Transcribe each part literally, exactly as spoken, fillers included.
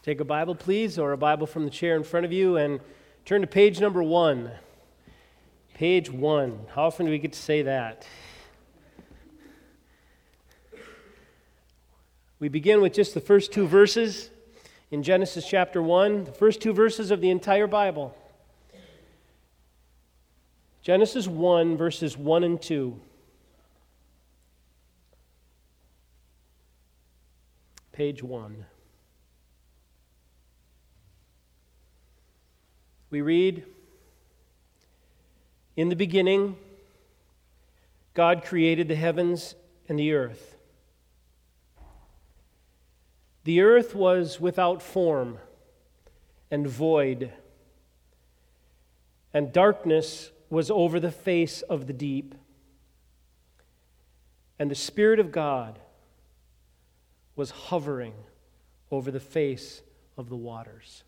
Take a Bible, please, or a Bible from the chair in front of you, and turn to page number one. Page one. How often do we get to say that? We begin with just the first two verses in Genesis chapter one, the first two verses of the entire Bible. Genesis one, verses one and two. Page one. We read, "In the beginning, God created the heavens and the earth. The earth was without form and void, and darkness was over the face of the deep. And the Spirit of God was hovering over the face of the waters."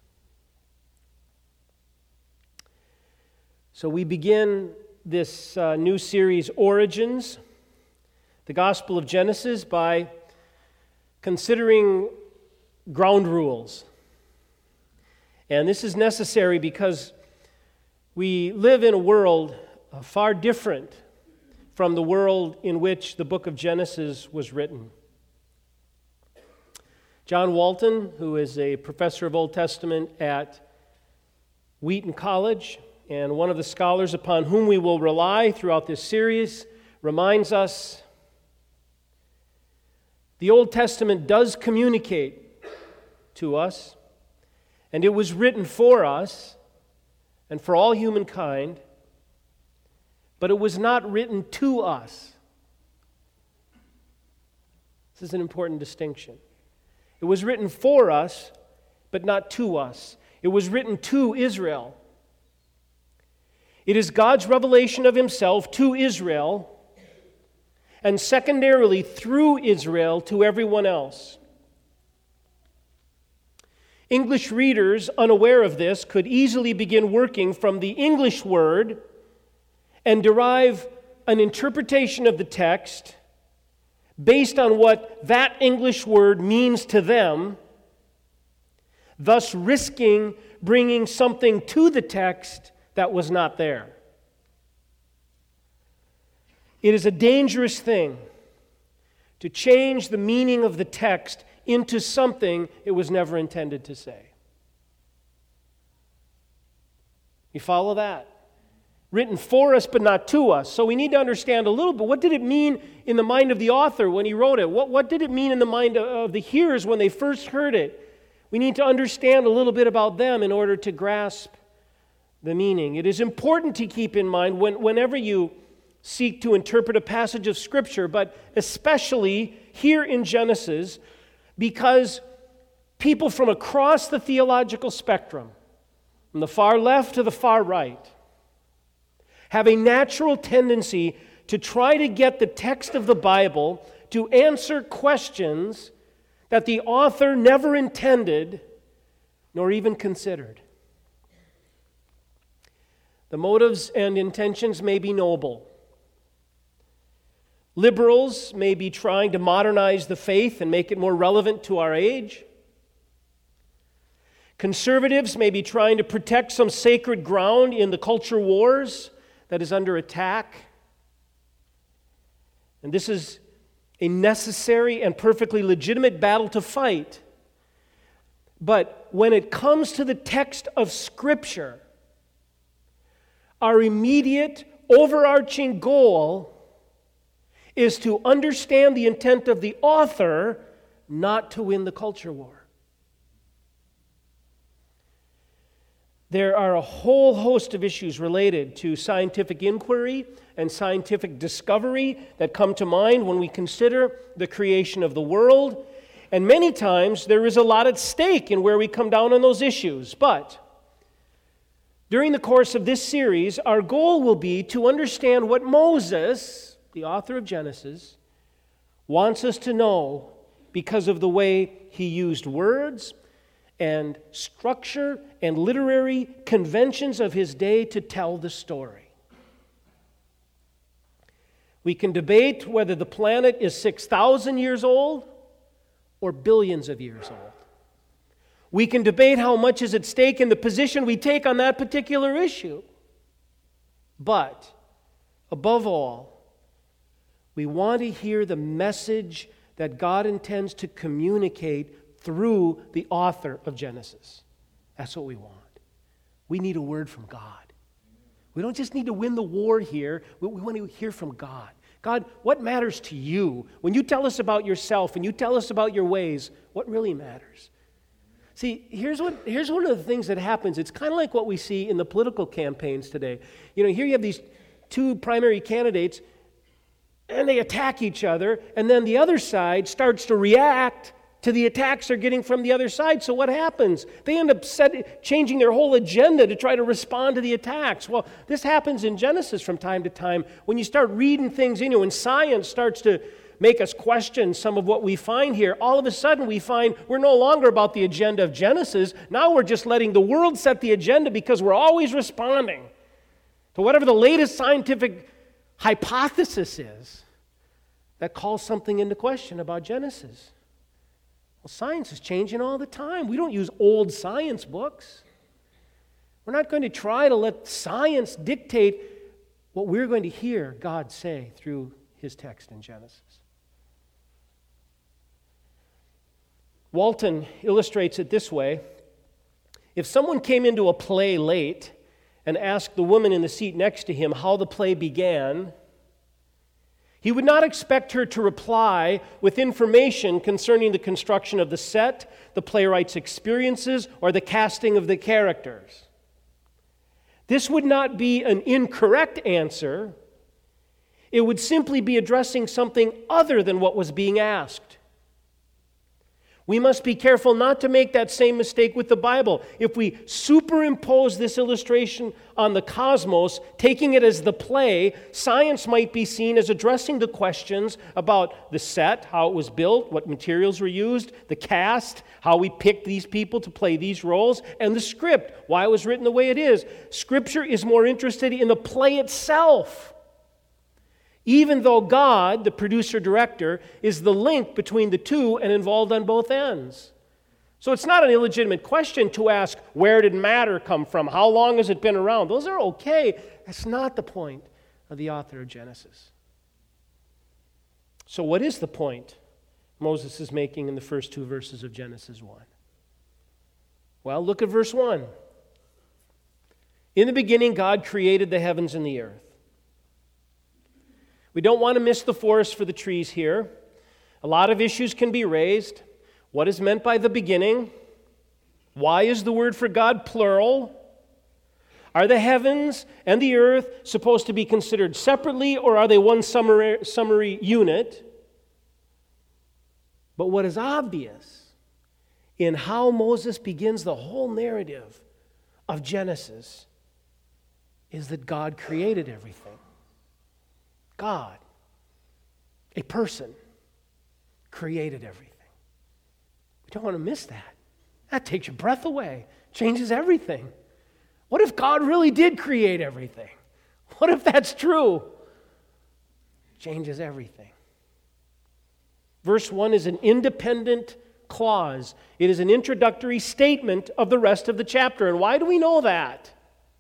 So we begin this uh, new series, Origins, the Gospel of Genesis, by considering ground rules. And this is necessary because we live in a world uh, far different from the world in which the book of Genesis was written. John Walton, who is a professor of Old Testament at Wheaton College, and one of the scholars upon whom we will rely throughout this series, reminds us the Old Testament does communicate to us, and it was written for us and for all humankind, but it was not written to us. This is an important distinction. It was written for us, but not to us. It was written to Israel. It is God's revelation of Himself to Israel, and secondarily through Israel to everyone else. English readers unaware of this could easily begin working from the English word and derive an interpretation of the text based on what that English word means to them, thus risking bringing something to the text that was not there. It is a dangerous thing to change the meaning of the text into something it was never intended to say. You follow that? Written for us, but not to us. So we need to understand a little bit, what did it mean in the mind of the author when he wrote it? What, what did it mean in the mind of the hearers when they first heard it? We need to understand a little bit about them in order to grasp the meaning. It is important to keep in mind when, whenever you seek to interpret a passage of Scripture, but especially here in Genesis, because people from across the theological spectrum, from the far left to the far right, have a natural tendency to try to get the text of the Bible to answer questions that the author never intended nor even considered. The motives and intentions may be noble. Liberals may be trying to modernize the faith and make it more relevant to our age. Conservatives may be trying to protect some sacred ground in the culture wars that is under attack. And this is a necessary and perfectly legitimate battle to fight. But when it comes to the text of Scripture, our immediate, overarching goal is to understand the intent of the author, not to win the culture war. There are a whole host of issues related to scientific inquiry and scientific discovery that come to mind when we consider the creation of the world. And many times there is a lot at stake in where we come down on those issues. But during the course of this series, our goal will be to understand what Moses, the author of Genesis, wants us to know because of the way he used words and structure and literary conventions of his day to tell the story. We can debate whether the planet is six thousand years old or billions of years old. We can debate how much is at stake in the position we take on that particular issue. But, above all, we want to hear the message that God intends to communicate through the author of Genesis. That's what we want. We need a word from God. We don't just need to win the war here. We, we want to hear from God. God, what matters to you? When you tell us about yourself and you tell us about your ways, what really matters? See, here's what here's one of the things that happens. It's kind of like what we see in the political campaigns today. You know, here you have these two primary candidates, and they attack each other, and then the other side starts to react to the attacks they're getting from the other side. So what happens? They end up set, changing their whole agenda to try to respond to the attacks. Well, this happens in Genesis from time to time. When you start reading things in you, when science starts to make us question some of what we find here, all of a sudden we find we're no longer about the agenda of Genesis. Now we're just letting the world set the agenda because we're always responding to whatever the latest scientific hypothesis is that calls something into question about Genesis. Well, science is changing all the time. We don't use old science books. We're not going to try to let science dictate what we're going to hear God say through his text in Genesis. Walton illustrates it this way. If someone came into a play late and asked the woman in the seat next to him how the play began, he would not expect her to reply with information concerning the construction of the set, the playwright's experiences, or the casting of the characters. This would not be an incorrect answer. It would simply be addressing something other than what was being asked. We must be careful not to make that same mistake with the Bible. If we superimpose this illustration on the cosmos, taking it as the play, science might be seen as addressing the questions about the set, how it was built, what materials were used, the cast, how we picked these people to play these roles, and the script, why it was written the way it is. Scripture is more interested in the play itself. Even though God, the producer-director, is the link between the two and involved on both ends. So it's not an illegitimate question to ask, where did matter come from? How long has it been around? Those are okay. That's not the point of the author of Genesis. So what is the point Moses is making in the first two verses of Genesis one? Well, look at verse one. In the beginning, God created the heavens and the earth. We don't want to miss the forest for the trees here. A lot of issues can be raised. What is meant by the beginning? Why is the word for God plural? Are the heavens and the earth supposed to be considered separately, or are they one summary, summary unit? But what is obvious in how Moses begins the whole narrative of Genesis is that God created everything. God, a person, created everything. We don't want to miss that. That takes your breath away, changes everything. What if God really did create everything? What if that's true? Changes everything. Verse one is an independent clause. It is an introductory statement of the rest of the chapter. And why do we know that?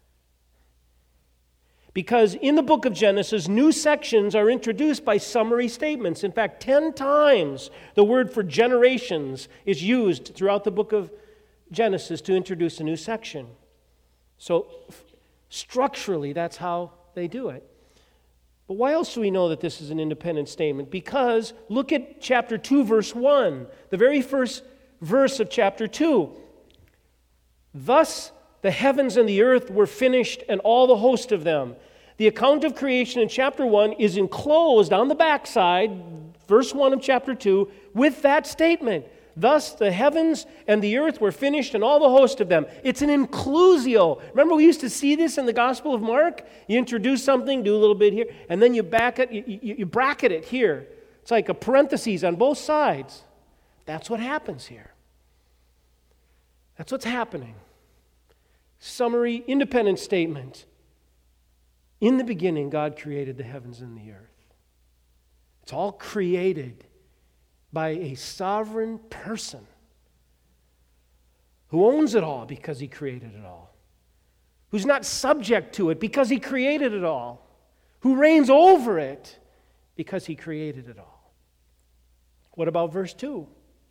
Because in the book of Genesis, new sections are introduced by summary statements. In fact, ten times the word for generations is used throughout the book of Genesis to introduce a new section. So structurally, that's how they do it. But why else do we know that this is an independent statement? Because look at chapter two, verse one, the very first verse of chapter two. Thus the heavens and the earth were finished, and all the host of them. The account of creation in chapter one is enclosed on the backside, verse one of chapter two, with that statement. Thus the heavens and the earth were finished, and all the host of them. It's an inclusio. Remember, we used to see this in the Gospel of Mark? You introduce something, do a little bit here, and then you back it, you, you, you bracket it here. It's like a parenthesis on both sides. That's what happens here. That's what's happening. Summary, independent statement. In the beginning, God created the heavens and the earth. It's all created by a sovereign person who owns it all because he created it all, who's not subject to it because he created it all, who reigns over it because he created it all. What about verse two?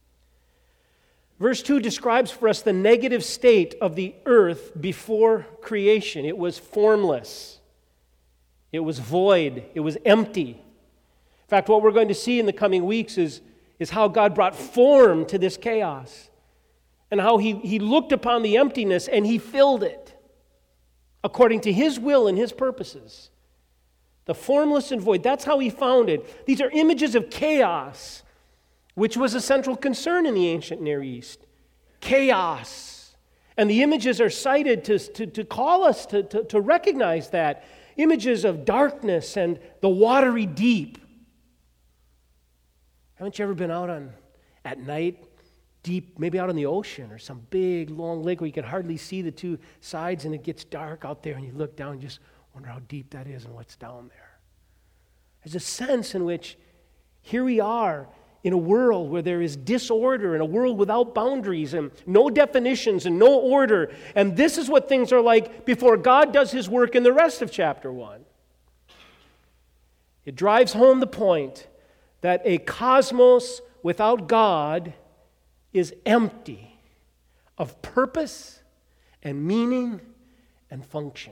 Verse two describes for us the negative state of the earth before creation. It was formless. It was void. It was empty. In fact, what we're going to see in the coming weeks is, is how God brought form to this chaos and how he, he looked upon the emptiness and he filled it according to his will and his purposes. The formless and void, that's how he found it. These are images of chaos, which was a central concern in the ancient Near East. Chaos. And the images are cited to, to, to call us to, to, to recognize that. Images of darkness and the watery deep. Haven't you ever been out on at night, deep, maybe out on the ocean or some big, long lake where you can hardly see the two sides and it gets dark out there and you look down and just wonder how deep that is and what's down there. There's a sense in which here we are in a world where there is disorder, in a world without boundaries and no definitions and no order. And this is what things are like before God does his work in the rest of chapter one. It drives home the point that a cosmos without God is empty of purpose and meaning and function.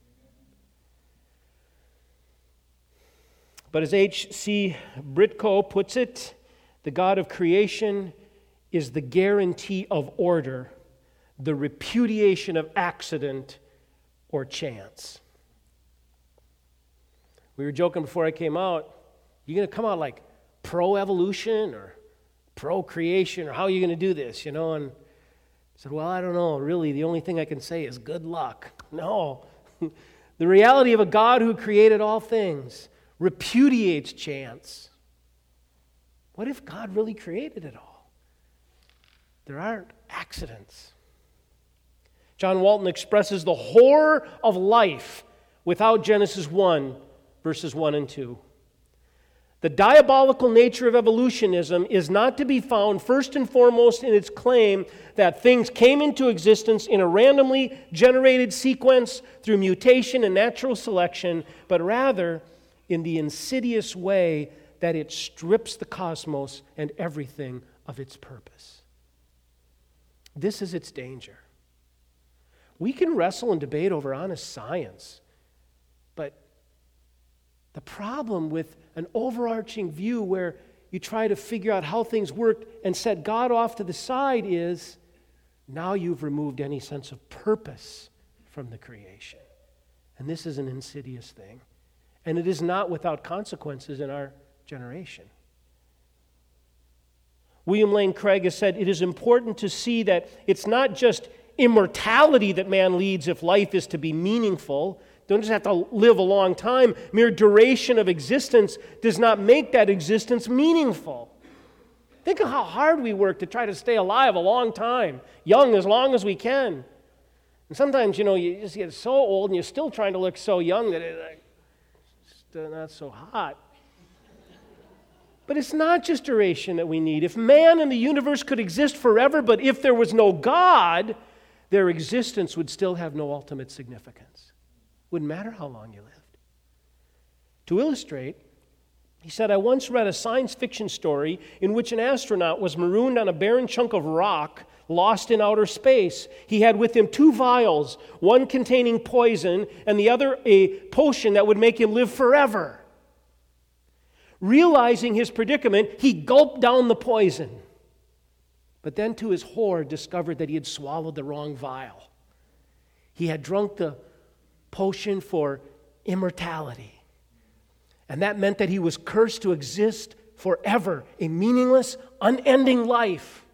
But as H C Britko puts it, the God of creation is the guarantee of order, the repudiation of accident or chance. We were joking before I came out, you're going to come out like pro-evolution or pro-creation, or how are you going to do this, you know? And I said, well, I don't know. Really, the only thing I can say is good luck. No. The reality of a God who created all things repudiates chance. What if God really created it all? There aren't accidents. John Walton expresses the horror of life without Genesis one, verses one and two. The diabolical nature of evolutionism is not to be found first and foremost in its claim that things came into existence in a randomly generated sequence through mutation and natural selection, but rather in the insidious way that it strips the cosmos and everything of its purpose. This is its danger. We can wrestle and debate over honest science, but the problem with an overarching view where you try to figure out how things work and set God off to the side is now you've removed any sense of purpose from the creation. And this is an insidious thing. And it is not without consequences in our generation. William Lane Craig has said, it is important to see that it's not just immortality that man leads if life is to be meaningful. Don't just have to live a long time. Mere duration of existence does not make that existence meaningful. Think of how hard we work to try to stay alive a long time, young as long as we can. And sometimes, you know, you just get so old and you're still trying to look so young that it's not so hot. But it's not just duration that we need. If man and the universe could exist forever, but if there was no God, their existence would still have no ultimate significance. Wouldn't matter how long you lived. To illustrate, he said, I once read a science fiction story in which an astronaut was marooned on a barren chunk of rock lost in outer space. He had with him two vials, one containing poison and the other a potion that would make him live forever. Realizing his predicament, he gulped down the poison, but then to his horror discovered that he had swallowed the wrong vial. He had drunk the potion for immortality. And that meant that he was cursed to exist forever, a meaningless, unending life.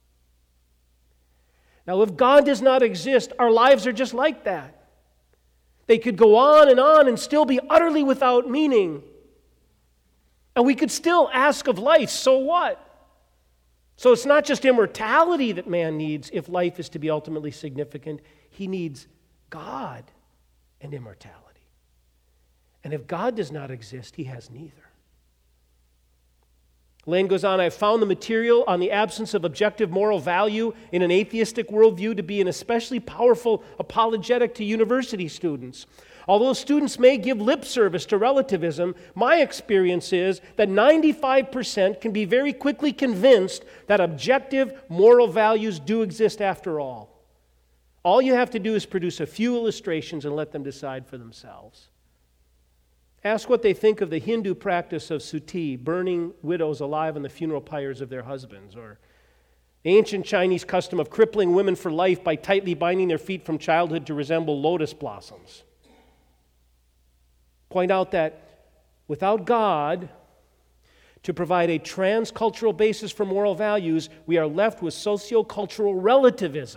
Now, if God does not exist, our lives are just like that. They could go on and on and still be utterly without meaning. And we could still ask of life, so what? So it's not just immortality that man needs if life is to be ultimately significant. He needs God and immortality. And if God does not exist, he has neither. Lane goes on, I've found the material on the absence of objective moral value in an atheistic worldview to be an especially powerful apologetic to university students. Although students may give lip service to relativism, my experience is that ninety-five percent can be very quickly convinced that objective moral values do exist after all. All you have to do is produce a few illustrations and let them decide for themselves. Ask what they think of the Hindu practice of suti, burning widows alive on the funeral pyres of their husbands, or the ancient Chinese custom of crippling women for life by tightly binding their feet from childhood to resemble lotus blossoms. Point out that without God to provide a transcultural basis for moral values, we are left with sociocultural relativism,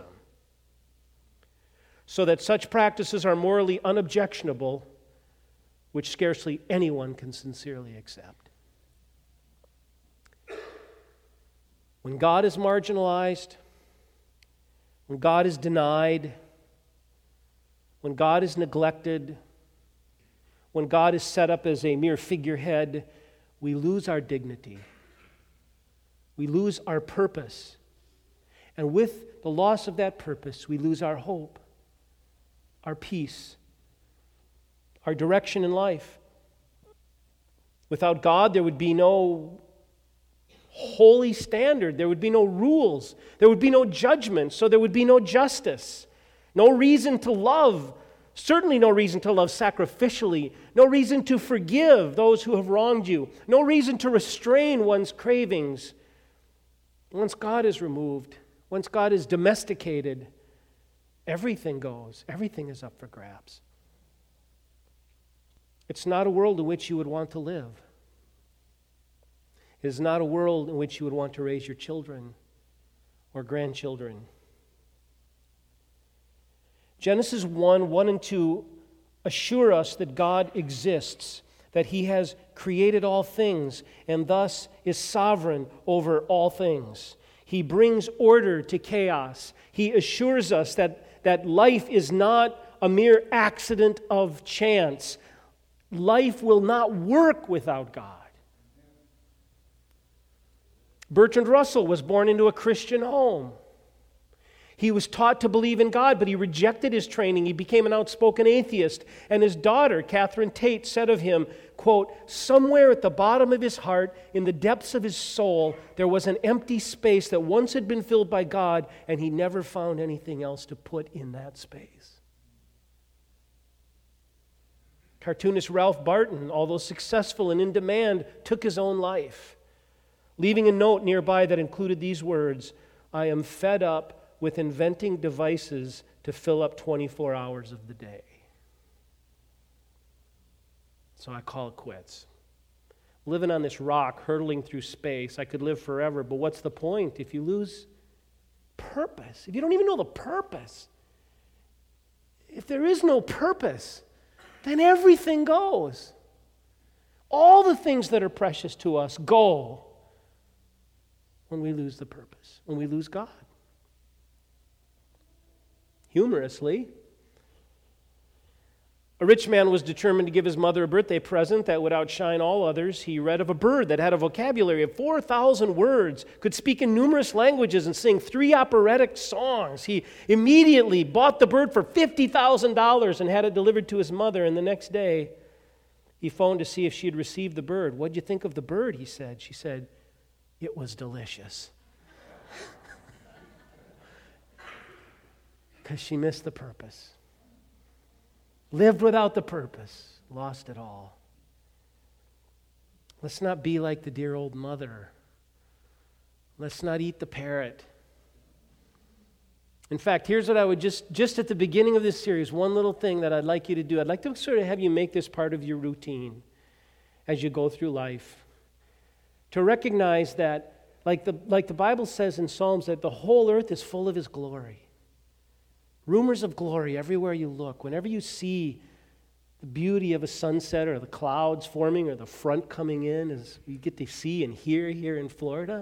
so that such practices are morally unobjectionable, which scarcely anyone can sincerely accept. When God is marginalized, when God is denied, when God is neglected, when God is set up as a mere figurehead, we lose our dignity. We lose our purpose. And with the loss of that purpose, we lose our hope, our peace, our direction in life. Without God, there would be no holy standard. There would be no rules. There would be no judgment. So there would be no justice. No reason to love. Certainly no reason to love sacrificially. No reason to forgive those who have wronged you. No reason to restrain one's cravings. Once God is removed, once God is domesticated, everything goes. Everything is up for grabs. It's not a world in which you would want to live. It is not a world in which you would want to raise your children or grandchildren. Genesis one, one and two assure us that God exists, that He has created all things, and thus is sovereign over all things. He brings order to chaos. He assures us that, that life is not a mere accident of chance. Life will not work without God. Bertrand Russell was born into a Christian home. He was taught to believe in God, but he rejected his training. He became an outspoken atheist. And his daughter, Catherine Tate, said of him, quote, somewhere at the bottom of his heart, in the depths of his soul, there was an empty space that once had been filled by God, and he never found anything else to put in that space. Cartoonist Ralph Barton, although successful and in demand, took his own life, leaving a note nearby that included these words, I am fed up with inventing devices to fill up twenty-four hours of the day. So I call it quits. Living on this rock, hurtling through space, I could live forever, but what's the point if you lose purpose? If you don't even know the purpose, if there is no purpose, then everything goes. All the things that are precious to us go when we lose the purpose, when we lose God. Humorously, a rich man was determined to give his mother a birthday present that would outshine all others. He read of a bird that had a vocabulary of four thousand words, could speak in numerous languages and sing three operatic songs. He immediately bought the bird for fifty thousand dollars and had it delivered to his mother. And the next day, he phoned to see if she had received the bird. What'd you think of the bird, he said. She said, it was delicious. Because she missed the purpose. Lived without the purpose, lost it all. Let's not be like the dear old mother. Let's not eat the parrot. In fact, here's what I would just, just at the beginning of this series, one little thing that I'd like you to do. I'd like to sort of have you make this part of your routine as you go through life. To recognize that, like the, like the Bible says in Psalms, that the whole earth is full of His glory. Rumors of glory everywhere you look. Whenever you see the beauty of a sunset or the clouds forming or the front coming in, as you get to see and hear here in Florida.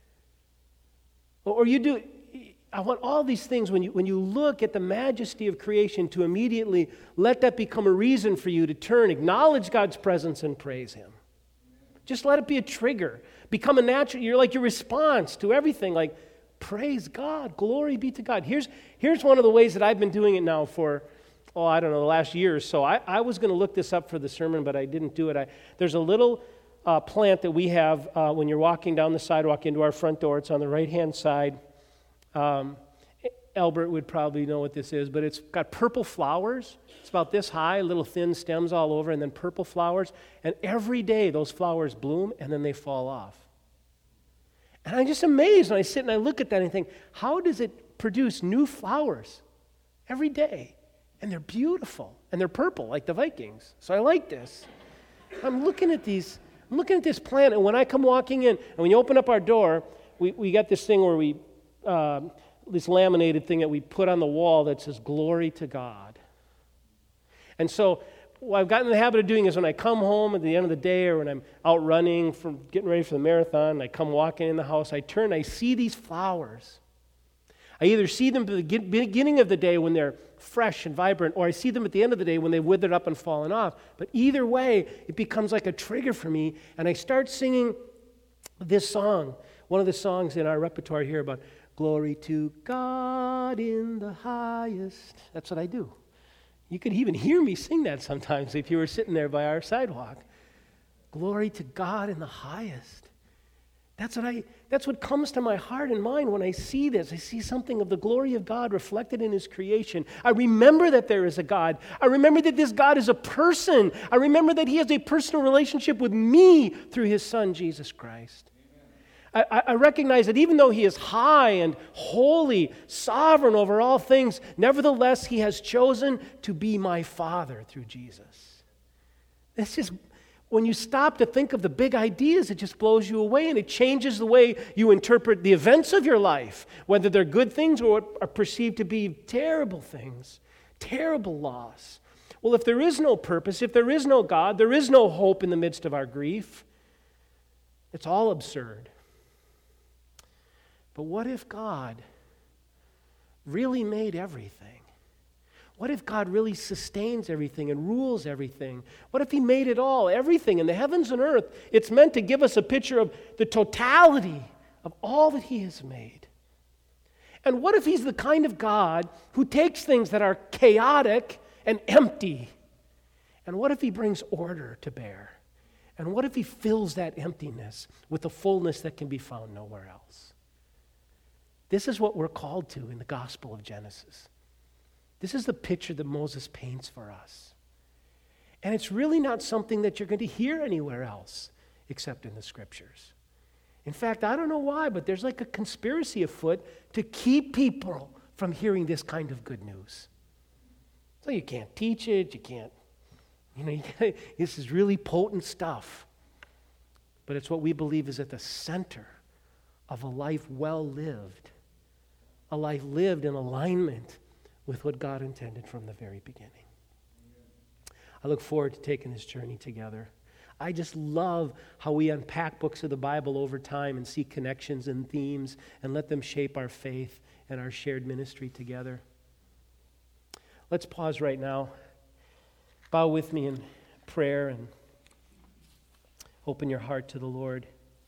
Or you do, I want all these things, when you, when you look at the majesty of creation, to immediately let that become a reason for you to turn, acknowledge God's presence and praise Him. Just let it be a trigger. Become a natural, you're like your response to everything, like, praise God, glory be to God. Here's, here's one of the ways that I've been doing it now for, oh, I don't know, the last year or so. I, I was going to look this up for the sermon, but I didn't do it. I, there's a little uh, plant that we have uh, when you're walking down the sidewalk into our front door. It's on the right-hand side. Um, Albert would probably know what this is, but it's got purple flowers. It's about this high, little thin stems all over, and then purple flowers. And every day those flowers bloom, and then they fall off. And I'm just amazed when I sit and I look at that and I think, how does it produce new flowers every day? And they're beautiful, and they're purple like the Vikings. So I like this. I'm looking at these, I'm looking at this plant, and when I come walking in, and when you open up our door, we, we got this thing where we, uh, this laminated thing that we put on the wall that says, glory to God. And so what I've gotten in the habit of doing is when I come home at the end of the day or when I'm out running, from getting ready for the marathon, and I come walking in the house, I turn, I see these flowers. I either see them at the beginning of the day when they're fresh and vibrant, or I see them at the end of the day when they've withered up and fallen off. But either way, it becomes like a trigger for me, and I start singing this song, one of the songs in our repertoire here about glory to God in the highest. That's what I do. You could even hear me sing that sometimes if you were sitting there by our sidewalk. Glory to God in the highest. That's what I that's what comes to my heart and mind when I see this. I see something of the glory of God reflected in his creation. I remember that there is a God. I remember that this God is a person. I remember that he has a personal relationship with me through his son, Jesus Christ. I, I recognize that even though he is high and holy, sovereign over all things, nevertheless, he has chosen to be my Father through Jesus. It's just, when you stop to think of the big ideas, it just blows you away, and it changes the way you interpret the events of your life, whether they're good things or are perceived to be terrible things, terrible loss. Well, if there is no purpose, if there is no God, there is no hope in the midst of our grief, it's all absurd. But what if God really made everything? What if God really sustains everything and rules everything? What if he made it all, everything in the heavens and earth? It's meant to give us a picture of the totality of all that he has made. And what if he's the kind of God who takes things that are chaotic and empty? And what if he brings order to bear? And what if he fills that emptiness with a fullness that can be found nowhere else? This is what we're called to in the Gospel of Genesis. This is the picture that Moses paints for us. And it's really not something that you're going to hear anywhere else except in the Scriptures. In fact, I don't know why, but there's like a conspiracy afoot to keep people from hearing this kind of good news. So you can't teach it, you can't, you know, you can't, this is really potent stuff. But it's what we believe is at the center of a life well lived. A life lived in alignment with what God intended from the very beginning. I look forward to taking this journey together. I just love how we unpack books of the Bible over time and see connections and themes and let them shape our faith and our shared ministry together. Let's pause right now. Bow with me in prayer and open your heart to the Lord.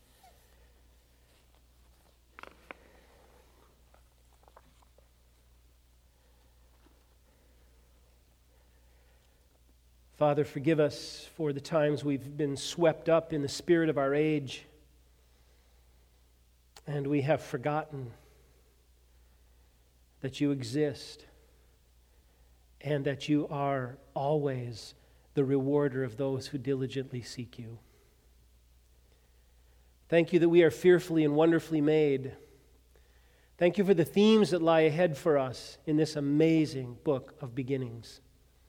Father, forgive us for the times we've been swept up in the spirit of our age, and we have forgotten that you exist and that you are always the rewarder of those who diligently seek you. Thank you that we are fearfully and wonderfully made. Thank you for the themes that lie ahead for us in this amazing book of beginnings.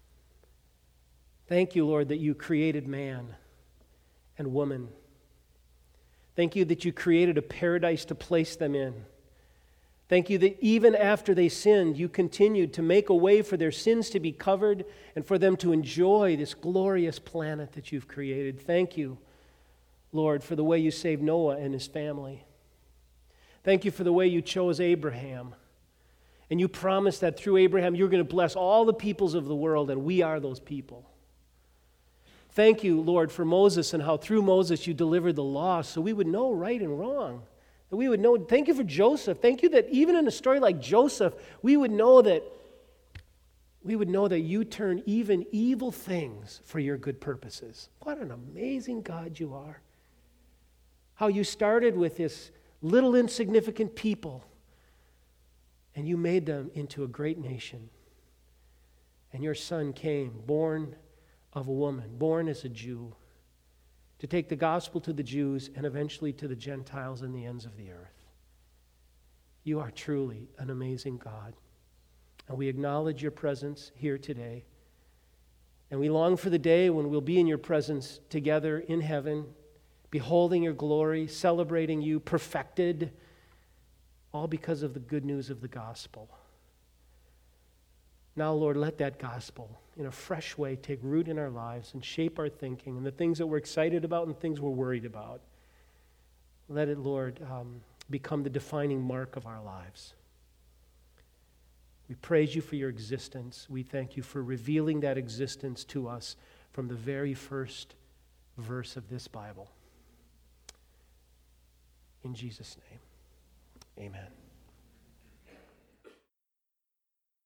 Thank you, Lord, that you created man and woman. Thank you that you created a paradise to place them in. Thank you that even after they sinned, you continued to make a way for their sins to be covered and for them to enjoy this glorious planet that you've created. Thank you, Lord, for the way you saved Noah and his family. Thank you for the way you chose Abraham. And you promised that through Abraham, you're going to bless all the peoples of the world, and we are those people. Thank you, Lord, for Moses and how through Moses you delivered the law so we would know right and wrong. That we would know. Thank you for Joseph. Thank you that even in a story like Joseph, we would know that we would know that you turn even evil things for your good purposes. What an amazing God you are. How you started with this little insignificant people and you made them into a great nation. And your son came, born of a woman, born as a Jew, to take the gospel to the Jews and eventually to the Gentiles and the ends of the earth. You are truly an amazing God. And we acknowledge your presence here today. And we long for the day when we'll be in your presence together in heaven, beholding your glory, celebrating you perfected, all because of the good news of the gospel. Now, Lord, let that gospel in a fresh way take root in our lives and shape our thinking and the things that we're excited about and things we're worried about. Let it, Lord, um, become the defining mark of our lives. We praise you for your existence. We thank you for revealing that existence to us from the very first verse of this Bible. In Jesus' name, amen.